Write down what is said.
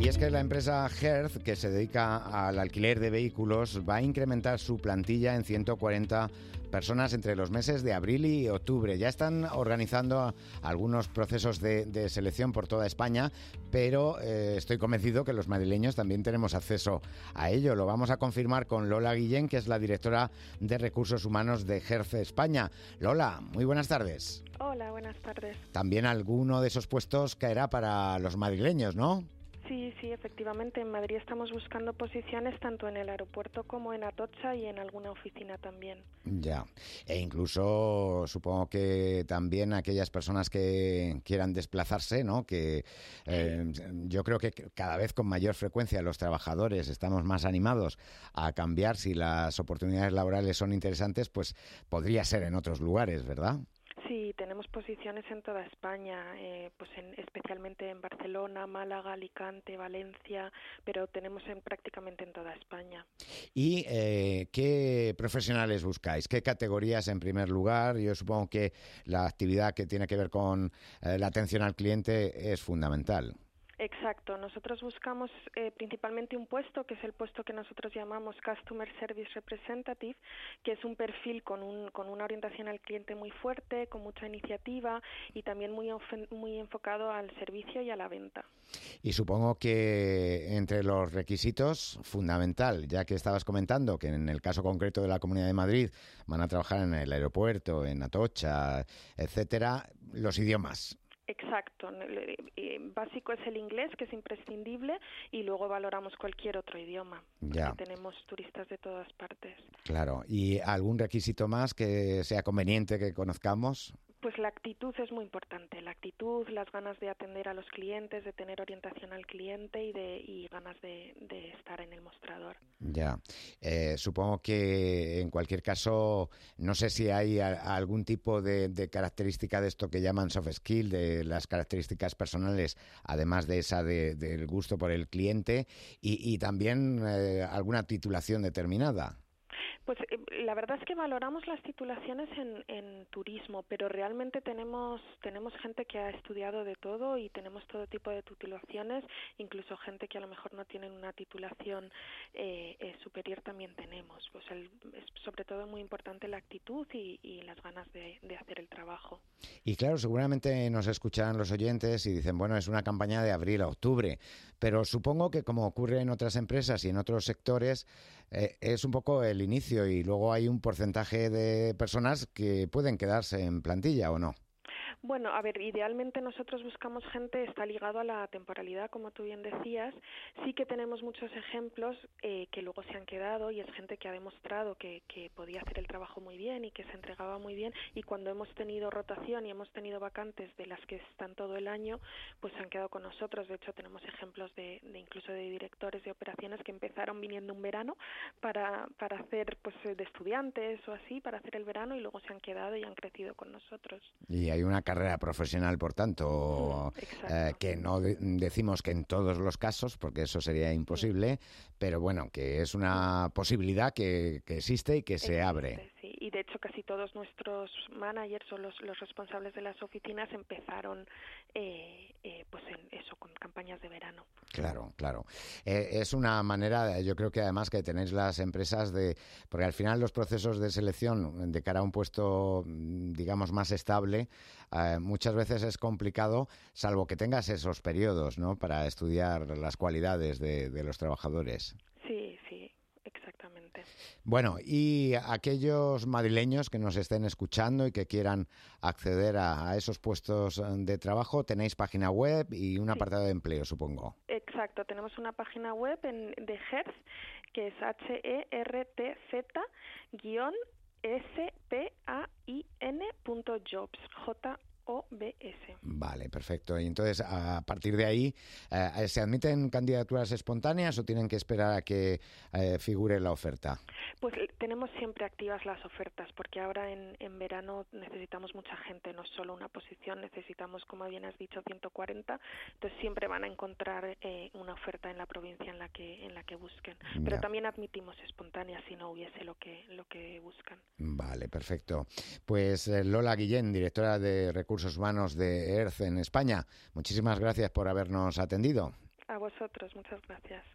Y es que la empresa Hertz, que se dedica al alquiler de vehículos, va a incrementar su plantilla en 140 personas entre los meses de abril y octubre. Ya están organizando algunos procesos de selección por toda España, pero estoy convencido que los madrileños también tenemos acceso a ello. Lo vamos a confirmar con Lola Guillén, que es la directora de Recursos Humanos de Hertz España. Lola, muy buenas tardes. Hola, buenas tardes. También alguno de esos puestos caerá para los madrileños, ¿no? Sí, efectivamente. En Madrid estamos buscando posiciones tanto en el aeropuerto como en Atocha y en alguna oficina también. Ya. E incluso supongo que también aquellas personas que quieran desplazarse, ¿no? Que yo creo que cada vez con mayor frecuencia los trabajadores estamos más animados a cambiar si las oportunidades laborales son interesantes, pues podría ser en otros lugares, ¿verdad? Sí, tenemos posiciones en toda España, especialmente en Barcelona, Málaga, Alicante, Valencia, pero tenemos prácticamente en toda España. ¿Y qué profesionales buscáis? ¿Qué categorías en primer lugar? Yo supongo que la actividad que tiene que ver con la atención al cliente es fundamental. Exacto. Nosotros buscamos principalmente un puesto, que es el puesto que nosotros llamamos Customer Service Representative, que es un perfil con una orientación al cliente muy fuerte, con mucha iniciativa y también muy enfocado al servicio y a la venta. Y supongo que entre los requisitos, fundamental, ya que estabas comentando que en el caso concreto de la Comunidad de Madrid van a trabajar en el aeropuerto, en Atocha, etcétera, los idiomas. Exacto. Básico es el inglés, que es imprescindible, y luego valoramos cualquier otro idioma, ya. Porque tenemos turistas de todas partes. Claro. ¿Y algún requisito más que sea conveniente que conozcamos? Pues la actitud es muy importante, la actitud, las ganas de atender a los clientes, de tener orientación al cliente y ganas de estar en el mostrador. Ya, supongo que en cualquier caso, no sé si hay algún tipo de característica de esto que llaman soft skill, de las características personales, además de esa del gusto por el cliente y también alguna titulación determinada. Pues la verdad es que valoramos las titulaciones en turismo, pero realmente tenemos gente que ha estudiado de todo y tenemos todo tipo de titulaciones, incluso gente que a lo mejor no tienen una titulación superior también tenemos. Pues es sobre todo muy importante la actitud y las ganas de hacer el trabajo. Y claro, seguramente nos escucharán los oyentes y dicen, bueno, es una campaña de abril a octubre, pero supongo que como ocurre en otras empresas y en otros sectores, es un poco el inicio y luego hay un porcentaje de personas que pueden quedarse en plantilla, ¿o no? Bueno, a ver, idealmente nosotros buscamos gente, está ligado a la temporalidad, como tú bien decías. Sí que tenemos muchos ejemplos que luego se han quedado y es gente que ha demostrado que podía hacer el trabajo muy bien y que se entregaba muy bien, y cuando hemos tenido rotación y hemos tenido vacantes de las que están todo el año, pues se han quedado con nosotros. De hecho, tenemos ejemplos de incluso de directores de operaciones que empezaron viniendo un verano para hacer, pues, de estudiantes o así, para hacer el verano, y luego se han quedado y han crecido con nosotros. Y hay una carrera profesional, por tanto, que no decimos que en todos los casos, porque eso sería imposible, pero bueno, que es una posibilidad que existe y que se abre. Sí, y de hecho casi todos nuestros managers o los responsables de las oficinas empezaron pues en eso, con campañas de verano. Claro. Es una manera, yo creo que además que tenéis las empresas porque al final los procesos de selección de cara a un puesto, digamos, más estable, muchas veces es complicado, salvo que tengas esos periodos, ¿no?, para estudiar las cualidades de los trabajadores. Sí, exactamente. Bueno, y aquellos madrileños que nos estén escuchando y que quieran acceder a esos puestos de trabajo, tenéis página web y un apartado de empleo, supongo. Exacto, tenemos una página web de Hertz, que es hertzain.jobs, JOBS. Vale, perfecto. Y entonces, a partir de ahí, ¿se admiten candidaturas espontáneas o tienen que esperar a que figure la oferta? Pues tenemos siempre activas las ofertas, porque ahora en verano necesitamos mucha gente, no solo una posición, necesitamos, como bien has dicho, 140, entonces siempre van a encontrar una oferta en la provincia en la que busquen. Pero también admitimos espontáneas si no hubiese lo que buscan. Vale, perfecto. Pues Lola Guillén, directora de Recursos Humanos de Hertz en España, muchísimas gracias por habernos atendido. A vosotros, muchas gracias.